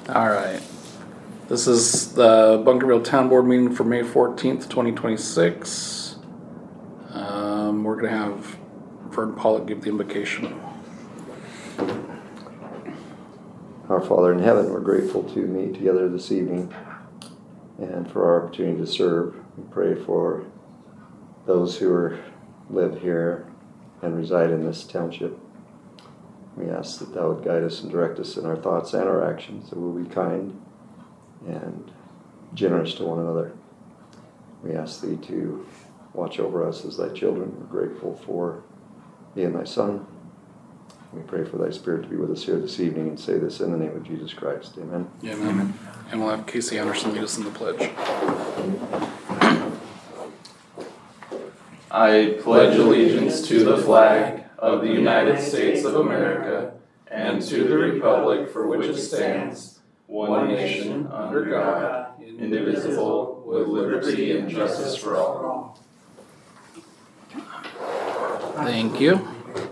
All right. This is the Bunkerville Town Board meeting for May 14th, 2026. We're going to have Vern Pollock give the invocation. Our Father in heaven, we're grateful to meet together this evening and for our opportunity to serve. We pray for those who live here and reside in this township. We ask that Thou would guide us and direct us in our thoughts and our actions, that we'll be kind and generous to one another. We ask Thee to watch over us as Thy children. We're grateful for Thee and Thy Son. We pray for Thy Spirit to be with us here this evening and say this in the name of Jesus Christ. Amen. Amen. And we'll have Casey Anderson lead us in the pledge. I pledge allegiance to the flag of the United States of America and to the republic for which it stands, one nation, under God, indivisible, with liberty and justice for all. Thank you.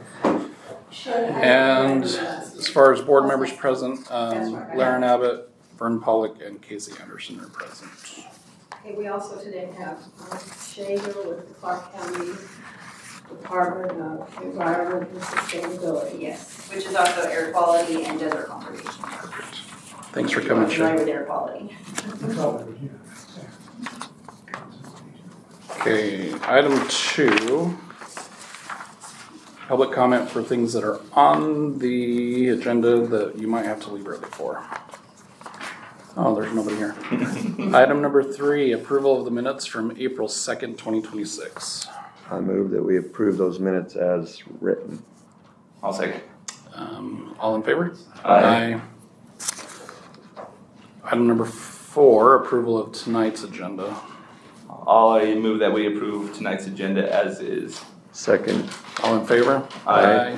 And as far as board members present, Laren Abbott, Vern Pollock, and Casey Anderson are present. Okay, we also today have Shay Hill with the Clark County Department of Environment and Sustainability. Yes, which is also air quality and desert conservation. Perfect. Thanks for coming, Shay. Right with air quality. Okay, item 2. Public comment for things that are on the agenda that you might have to leave early for. Oh, there's nobody here. Item number 3, approval of the minutes from April 2nd, 2026. I move that we approve those minutes as written. I'll second. All in favor? Aye. Item number 4, approval of tonight's agenda. I move that we approve tonight's agenda as is. Second. All in favor? Aye.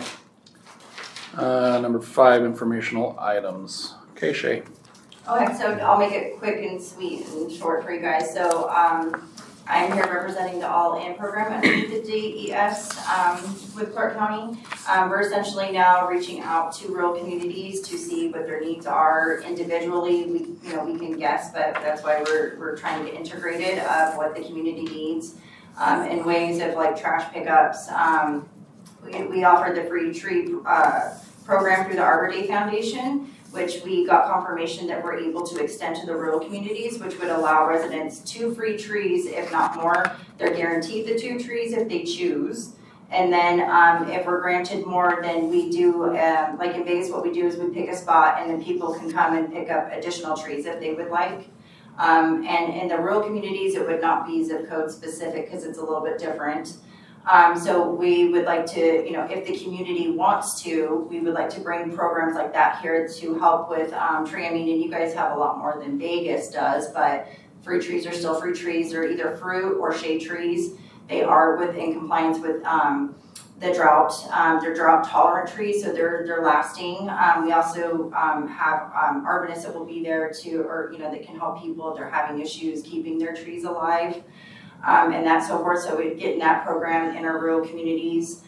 Number 5, informational items. Okay, Shay. Okay, so I'll make it quick and sweet and short for you guys. So I'm here representing the All-In program underneath the DES with Clark County. We're essentially now reaching out to rural communities to see what their needs are individually. We can guess, but that's why we're trying to get integrated of what the community needs in ways of like trash pickups. We offer the free tree program through the Arbor Day Foundation, which we got confirmation that we're able to extend to the rural communities, which would allow residents 2 free trees, if not more. They're guaranteed the 2 trees if they choose. And then if we're granted more, then we do, like in Vegas, what we do is we pick a spot and then people can come and pick up additional trees if they would like. And in the rural communities, it would not be zip code specific because it's a little bit different. So we would like to, if the community wants to, we would like to bring programs like that here to help with tree. I mean, and you guys have a lot more than Vegas does, but free trees are still free trees. They're either fruit or shade trees. They are in compliance with the drought. They're drought tolerant trees, so they're lasting. We also have arborists that will be there that can help people if they're having issues keeping their trees alive. And that so forth. So we get in that program in our rural communities.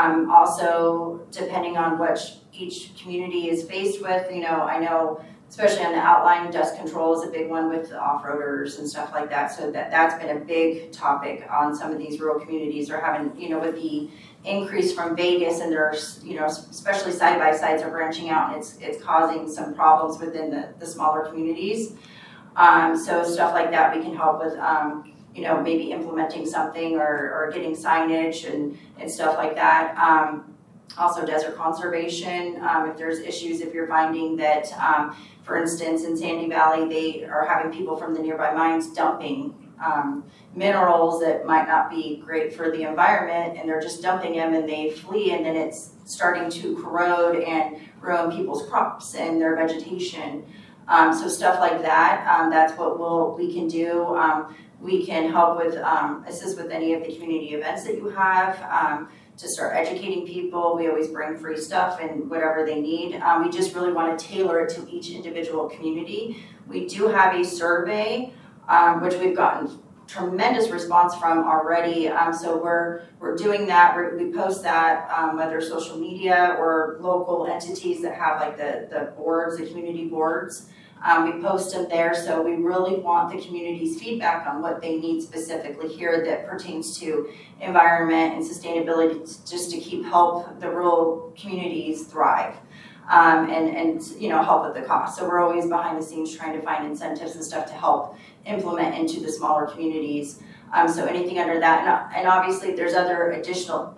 Also, depending on what each community is faced with, I know especially on the outline, dust control is a big one with the off-roaders and stuff like that. So that's been a big topic on some of these rural communities. They're having, with the increase from Vegas and there's, especially side-by-sides are branching out and it's causing some problems within the smaller communities. So stuff like that we can help with. Maybe implementing something or getting signage and stuff like that. Also desert conservation, if there's issues, if you're finding that, for instance, in Sandy Valley, they are having people from the nearby mines dumping minerals that might not be great for the environment, and they're just dumping them and they flee, and then it's starting to corrode and ruin people's crops and their vegetation. So stuff like that, that's what we can do. We can help with, assist with any of the community events that you have, to start educating people. We always bring free stuff and whatever they need. We just really want to tailor it to each individual community. We do have a survey, which we've gotten tremendous response from already. So we're doing that. We post that, whether social media or local entities that have like the boards, the community boards. We post them there, so we really want the community's feedback on what they need specifically here that pertains to environment and sustainability, just to help the rural communities thrive. And help with the cost. So we're always behind the scenes trying to find incentives and stuff to help implement into the smaller communities. So anything under that, and obviously there's other additional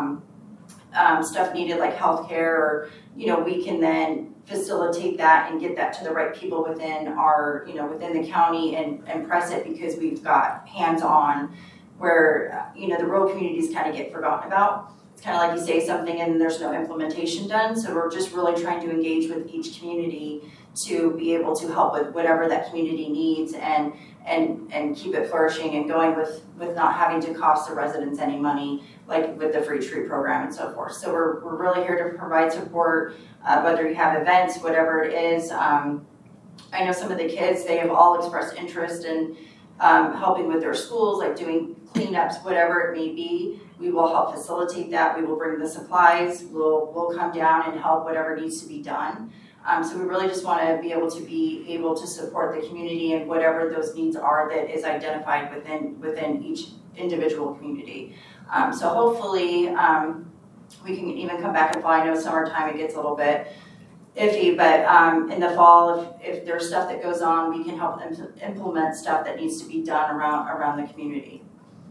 stuff needed like healthcare, or we can then facilitate that and get that to the right people within our within the county and press it, because we've got hands-on where the rural communities kind of get forgotten about. It's kind of like you say something and there's no implementation done. So we're just really trying to engage with each community to be able to help with whatever that community needs and keep it flourishing and going with not having to cost the residents any money, like with the free tree program and so forth. So we're really here to provide support, whether you have events, whatever it is. I know some of the kids, they have all expressed interest in helping with their schools, like doing cleanups, whatever it may be. We will help facilitate that. We will bring the supplies. We'll come down and help whatever needs to be done. So we really just want to be able to support the community and whatever those needs are that is identified within each individual community. So hopefully we can even come back in fall. I know summertime it gets a little bit iffy, but in the fall, if there's stuff that goes on, we can help them implement stuff that needs to be done around the community.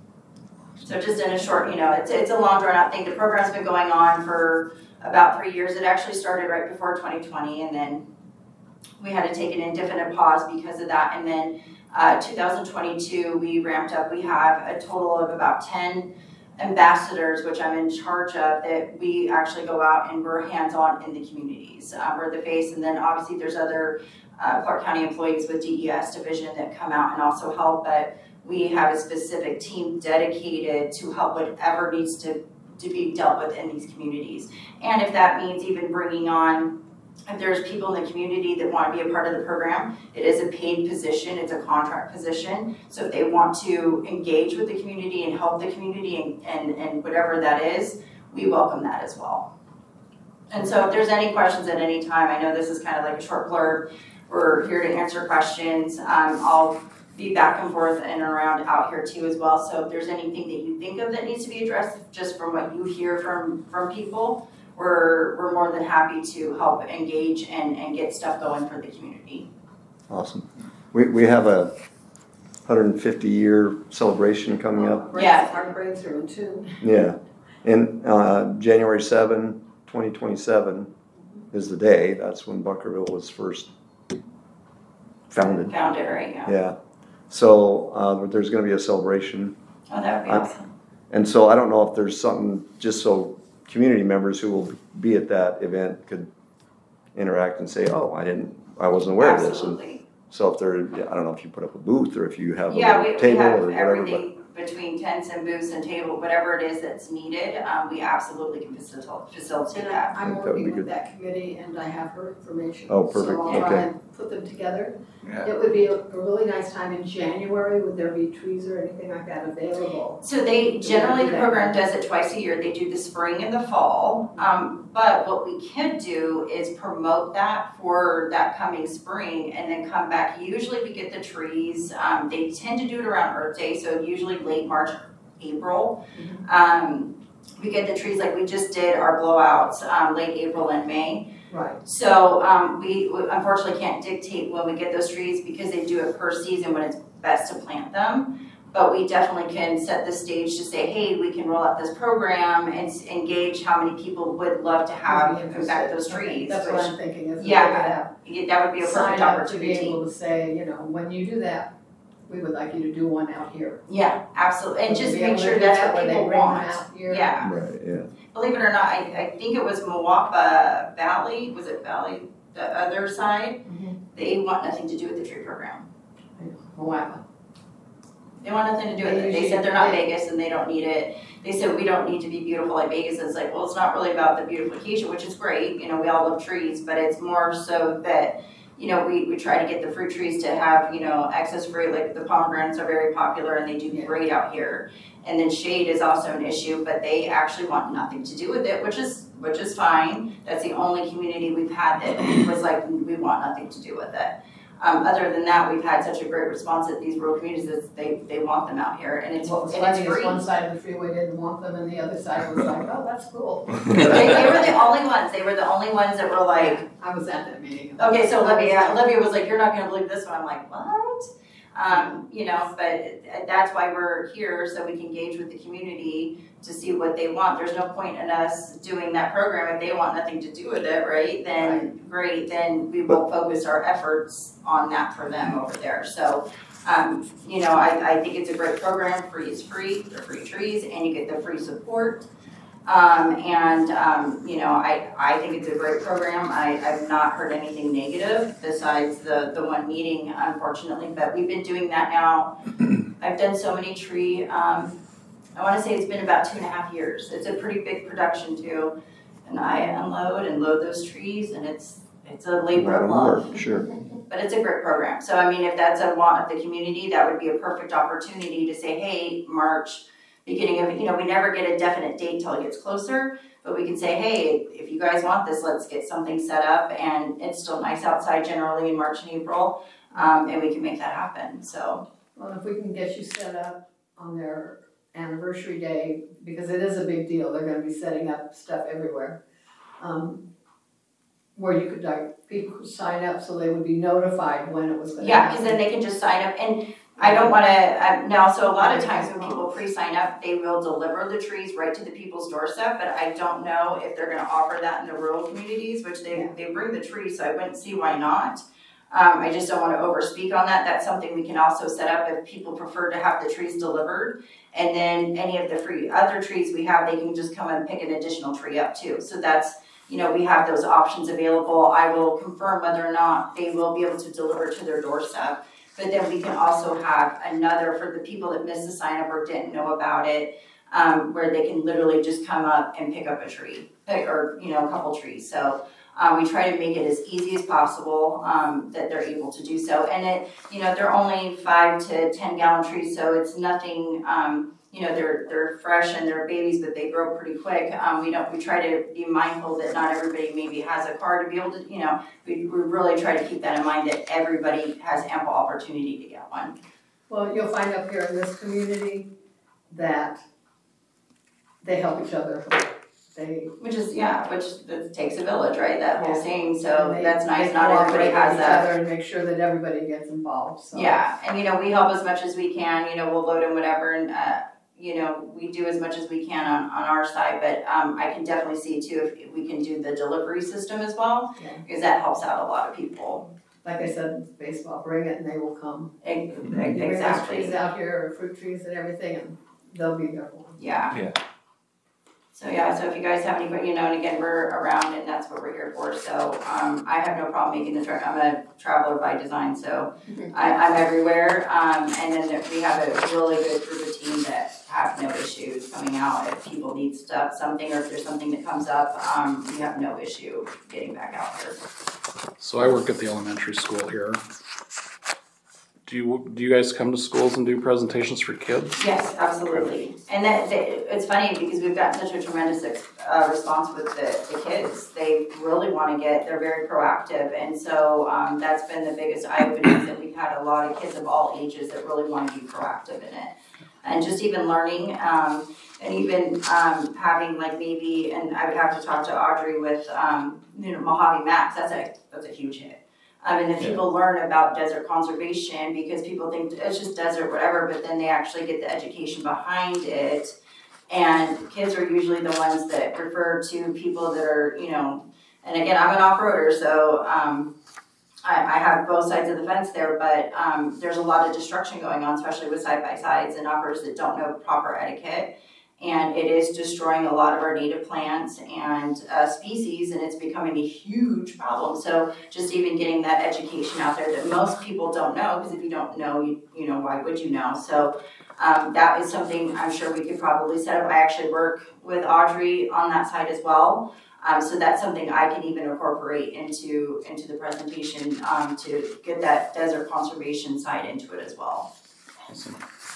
So just in a short, it's a long drawn out thing. The program's been going on for about 3 years. It actually started right before 2020, and then we had to take an indefinite pause because of that. And then 2022, we ramped up. We have a total of about 10 ambassadors, which I'm in charge of, that we actually go out and we're hands-on in the communities. We're the face, and then obviously there's other Clark County employees with DES division that come out and also help, but we have a specific team dedicated to help whatever needs to be dealt with in these communities. And if that means even bringing on, if there's people in the community that want to be a part of the program, it is a paid position, it's a contract position. So if they want to engage with the community and help the community and whatever that is, we welcome that as well. And so if there's any questions at any time, I know this is kind of like a short blurb, we're here to answer questions. I'll be back and forth and around out here too as well. So if there's anything that you think of that needs to be addressed, just from what you hear from people, we're more than happy to help engage and get stuff going for the community. Awesome. We have a 150-year celebration coming up. Yeah. Our breakthrough too. Yeah. And January 7, 2027 is the day. That's when Bunkerville was first founded. Founded, right? Yeah. Yeah. So there's going to be a celebration. Oh, that would be awesome. And so I don't know if there's something, just so community members who will be at that event could interact and say, oh, I wasn't aware of this. Absolutely. And so if I don't know if you put up a booth or if you have a We table have or whatever. everything between tents and booths and table, whatever it is that's needed, we absolutely can facilitate that. I'm That would be working with good. that committee and I have her information. Oh, perfect. So I'll try Okay. and put them together. Yeah. It would be a really nice time in January. Would there be trees or anything like that available? So the program does it twice a year. They do the spring and the fall. But what we can do is promote that for that coming spring and then come back. Usually we get the trees. They tend to do it around Earth Day, so usually late March, April. We get the trees like we just did our blowouts late April and May. Right. So we unfortunately can't dictate when we get those trees because they do it per season when it's best to plant them. But we definitely can set the stage to say, hey, we can roll out this program and engage how many people would love to have in fact those trees. That's what I'm thinking. Is Yeah, that would be a sign perfect up to be opportunity. able to say, when you do that, we would like you to do one out here. Yeah, absolutely. And So just be able make to sure do that's that what when they people bring them want. out here. Yeah. Right, yeah. Believe it or not, I think it was Moapa Valley, was it Valley, the other side? They want nothing to do with the tree program. Moapa. They want nothing to do with it. They said they're not Vegas and they don't need it. They said we don't need to be beautiful like Vegas. And it's like, well, it's not really about the beautification, which is great. We all love trees, but it's more so that, we try to get the fruit trees to have, excess fruit. Like the pomegranates are very popular and they do great out here. And then shade is also an issue, but they actually want nothing to do with it, which is fine. That's the only community we've had that was like, we want nothing to do with it. Other than that, we've had such a great response at these rural communities that they want them out here, and it's What was and it's funny is free. one side of the freeway didn't want them and the other side was like, oh, that's cool. They were the only ones. They were the only ones that were like, I was at that meeting. okay, so Olivia was like, you're not gonna believe this one. I'm like, what? You know, but that's why we're here, so we can engage with the community to see what they want. There's no point in us doing that program if they want nothing to do with it, right? Then great, then we will focus our efforts on that for them over there. So, you know, I think it's a great program. It's free, they're free trees, and you get the free support. You know, I think it's a great program. I've not heard anything negative besides the one meeting, unfortunately, but we've been doing that now. I've done so many tree, I wanna say it's been about 2.5 years. It's a pretty big production too. And I unload and load those trees, and it's a labor of love. Sure. But it's a great program. So I mean, if that's a want of the community, that would be a perfect opportunity to say, hey, March, beginning of, you know, we never get a definite date till it gets closer, but we can say, hey, if you guys want this, let's get something set up, and it's still nice outside generally in March and April, and we can make that happen, so. Well, if we can get you set up on their anniversary day, because it is a big deal, they're gonna be setting up stuff everywhere. Where you could, like, people could sign up so they would be notified when it was gonna Yeah, happen. because then they can just sign up, and I don't wanna, now, so a lot of times when people pre-sign up, they will deliver the trees right to the people's doorstep, but I don't know if they're gonna offer that in the rural communities, which they bring the trees, so I wouldn't see why not. I just don't wanna overspeak on that. That's something we can also set up if people prefer to have the trees delivered. And then any of the free other trees we have, they can just come and pick an additional tree up too. So that's, you know, we have those options available. I will confirm whether or not they will be able to deliver to their doorstep. But then we can also have another for the people that missed the sign up or didn't know about it, where they can literally just come up and pick up a tree, or, you know, a couple trees. So we try to make it as easy as possible, that they're able to do so. And it, you know, they're only 5 to 10 gallon trees, so it's nothing, you know, they're fresh and they're babies, but they grow pretty quick. We try to be mindful that not everybody maybe has a car to be able to, you know, we really try to keep that in mind, that everybody has ample opportunity to get one. Well, you'll find up here in this community that they help each other. Which it takes a village, right? That whole saying, and so they- that's nice. they Not everybody cooperate has with each that. other and make sure that everybody gets involved, so. Yeah, and you know, we help as much as we can, you know, we'll load in whatever, and you know, we do as much as we can on our side, but I can definitely see too if we can do the delivery system as well, Yeah. because that helps out a lot of people. Like I said, baseball, bring it and they will come. You bring those Exactly, trees out here, or fruit trees and everything, and they'll be there for them. yeah. Yeah. So so if you guys have any, you know, and again, we're around and that's what we're here for, so I have no problem making the trip. I'm a traveler by design, so I'm everywhere, and then we have a really good group of team that have no issues coming out if people need something, or if there's something that comes up, we have no issue getting back out here. So I work at the elementary school here. Do you guys come to schools and do presentations for kids? Yes, absolutely. And it's funny because we've gotten such a tremendous response with the kids. They really want to they're very proactive. And so that's been the biggest eye-opening, that we've had a lot of kids of all ages that really want to be proactive in it. And just even learning, and even having like maybe, and I would have to talk to Audrey with, you know, Mojave Max, that's a huge hit. And then people learn about desert conservation, because people think it's just desert, whatever, but then they actually get the education behind it. And kids are usually the ones that refer to people that are, you know, and again, I'm an off-roader, so I have both sides of the fence there, but there's a lot of destruction going on, especially with side-by-sides and off-roaders that don't know proper etiquette. And it is destroying a lot of our native plants and species, and it's becoming a huge problem. So just even getting that education out there that most people don't know, because if you don't know, you know, why would you know? So that is something I'm sure we could probably set up. I actually work with Audrey on that side as well. So that's something I can even incorporate into the presentation to get that desert conservation side into it as well. Awesome.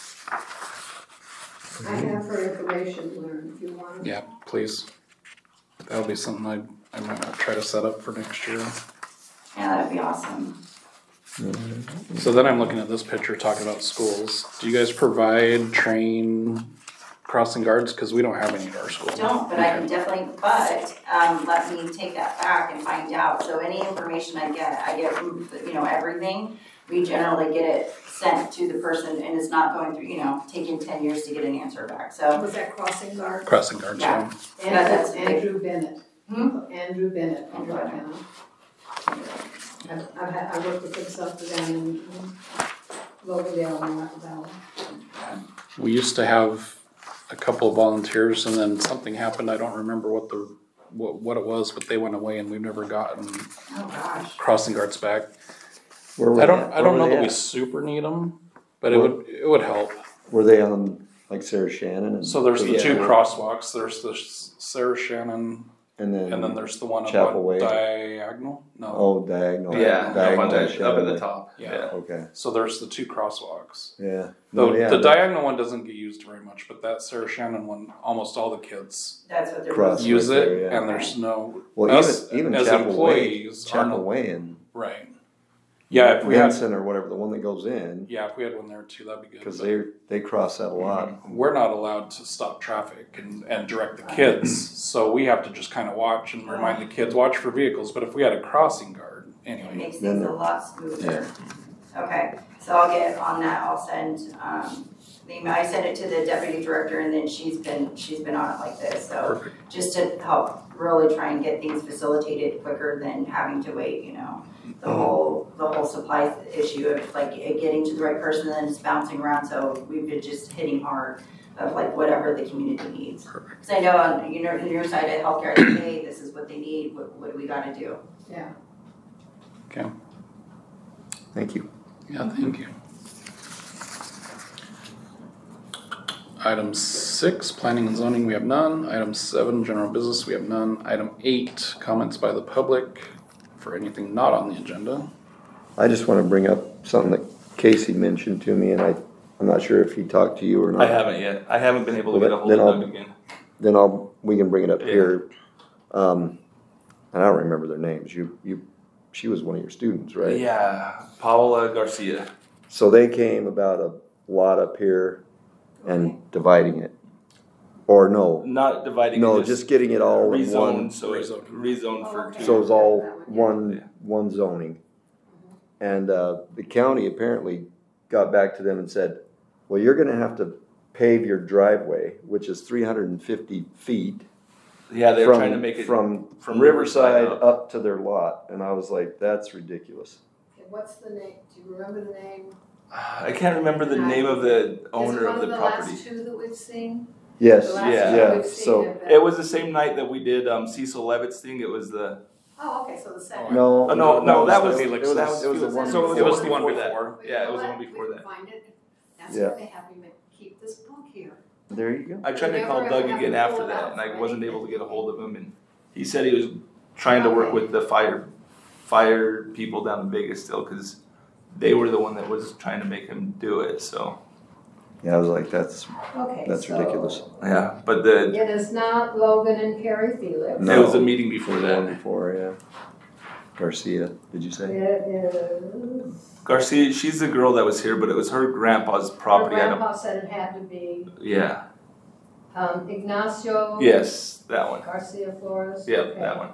I have her information, Lauren, if you want. Yeah, please. That'll be something I might try to set up for next year. Yeah, that'd be awesome. So then I'm looking at this picture talking about schools. Do you guys provide, train crossing guards? Because we don't have any at our school. Don't, but I can definitely, let me take that back and find out. So any information I get, everything. We generally get it sent to the person and it's not going through, taking 10 years to get an answer back, so. Was that crossing guard? Crossing guards, Yeah. yeah. That's Andrew Bennett. Andrew Bennett from Andrew Bennett. Montana. I worked with him stuff for them in Lowendale and Rock Valley. We used to have a couple of volunteers and then something happened. I don't remember what it was, but they went away and we've never gotten Oh, gosh. crossing guards back. Where were I they don't at? know Where were that they we at? super need them, but it would help. Were they on like Sarah Shannon? And So there's the two Yeah. crosswalks. There's the Sarah Shannon, and then there's the one up Chapel on Way. Diagonal. No. Oh, diagonal. Yeah, diagonal up at Shannon. the top. Yeah. Okay. So there's the two crosswalks. Yeah. The diagonal one doesn't get used very much, but that Sarah Shannon one, almost all the kids That's what they're. Cross. use right it, there, yeah. and there's no Well, us even as Chapel employees Way, are Chapel no, Way, and right. Yeah, if we had Vincent or whatever, the one that goes in, if we had one there too, that'd be good. because but they cross that a lot. we're not allowed to stop traffic and direct the kids, so we have to just kind of watch and remind the kids watch for vehicles. But if we had a crossing guard, It anyway. makes Then things a lot smoother. Okay, so I'll get on that, I'll send, the email, I sent it to the deputy director and then she's been on it like this, so. Perfect. Just to help really try and get things facilitated quicker than having to wait, the whole supply issue of like getting to the right person and then it's bouncing around, so we've been just hitting hard of like whatever the community needs. Perfect. Cause I know on your side of healthcare, I say, hey, this is what they need, what do we gotta do? Yeah. Okay. Thank you. Yeah, thank you. Item 6, planning and zoning, we have none. Item 7, general business, we have none. Item 8, comments by the public for anything not on the agenda. I just want to bring up something that Casey mentioned to me, and I'm not sure if he talked to you or not. I haven't yet. I haven't been able to get a hold Then of I'll- Doug again. Then we can bring it up Yeah. here. And I don't remember their names. She was one of your students, right? Yeah, Paola Garcia. So they came about a lot up here and dividing it, or no, Not dividing. no, it, just getting it all in one. rezoned. So it's rezoned for. Okay. So it's all one zoning. And the county apparently got back to them and said, well, you're gonna have to pave your driveway, which is 350 feet. Yeah, they were trying to make it from from Riverside Riverside up to their lot. And I was like, that's ridiculous. Okay, what's the name, do you remember the name? I can't remember the name of the owner of the property. Is it one of the last two that we've seen? Yes, The last Yeah. two yeah, we've seen so- have been- It was the same night that we did Cecil Levitt's thing. It was the Oh, okay, so the second. No, no, that was Felix. it was the one. so It was the one before before. that. Yeah, it was the You know one what? before We that. can find it. That's Yeah. why they have me keep this book here. There you go. I tried to You call never Doug have again to after pull it that, out and I for wasn't anything. able to get a hold of him. And he said he was trying to work with the fire people down in Vegas still, because they were the one that was trying to make him do it. So Yeah, I was like, that's Okay, so ridiculous. yeah, but the it is not Logan and Carrie Felix. No. it was a meeting before The one that. before, yeah. Garcia, did you say? It is. Garcia, she's the girl that was here, but it was her grandpa's property. Her grandpa said it had to be Yeah. Ignacio. Yes, that one. Garcia Flores. Yeah, Okay. that one.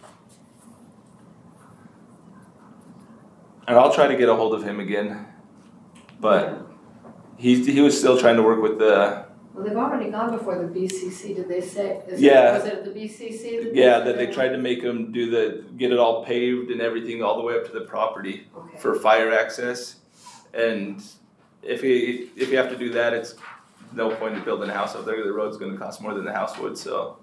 And I'll try to get a hold of him again, but he was still trying to work with the Well, they've already gone before the BCC, did they say? Yeah. Was it at the BCC? that they tried to make him get it all paved and everything all the way up to the property Okay. for fire access. And if you have to do that, it's no point in building a house up there. The road's going to cost more than the house would. So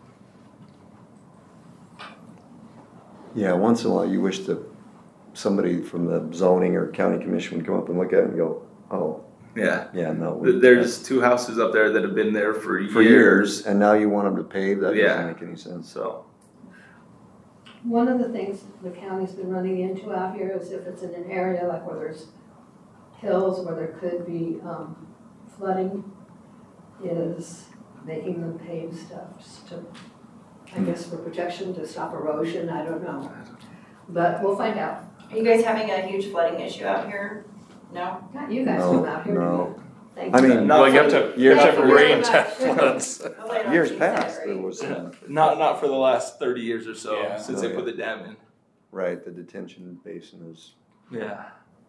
Yeah, once in a while you wish that somebody from the zoning or county commission would come up and look at it and go, oh, yeah, yeah, no. there's 2 houses up there that have been there for years, and now you want them to pave? That Yeah. doesn't make any sense. So One of the things the county's been running into out here is if it's in an area like where there's hills where there could be flooding, is making them pave stuff just to, I guess for protection, to stop erosion, I don't know. But we'll find out. Are you guys having a huge flooding issue out here? No? God, you guys No, come out here. no. Thank I you. mean, Not Well, you for- have to, years- you have to years- rain to have floods. Well, I don't Years think that, past, right? there was some, Not for the last 30 years or so Yeah. since they put the dam in. right, the detention basin is, Yeah.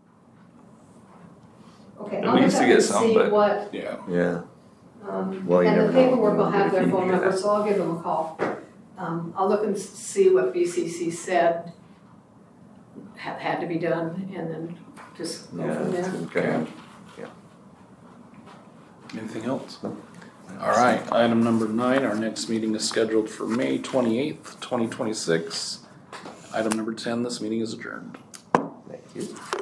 Okay, We I'll look used to up get and some, see but- what, Yeah. yeah. Well, you and never the know. paperwork will have their phone Yeah. number, so I'll give them a call. I'll look and see what BCC said had to be done, and then just go from Yeah, there. okay. Anything else? No. All right, item number 9, our next meeting is scheduled for May 28th, 2026. Item number 10, this meeting is adjourned. Thank you.